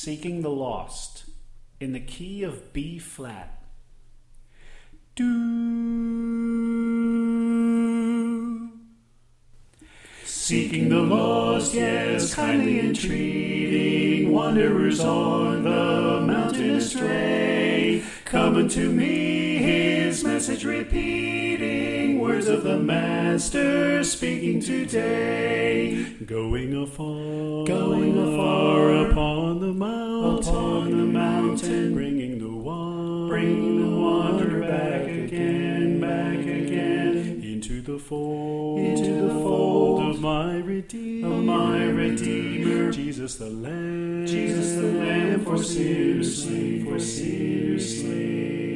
Seeking the Lost, in the key of B flat. Do. Seeking the lost, yes, kindly entreating, wanderers on the mountain astray, come unto me, his message repeating, words of the Master speaking today. Going afar upon the mountain, bringing the wanderer back again, into the fold of my Redeemer, Jesus the Lamb, for sinners slain.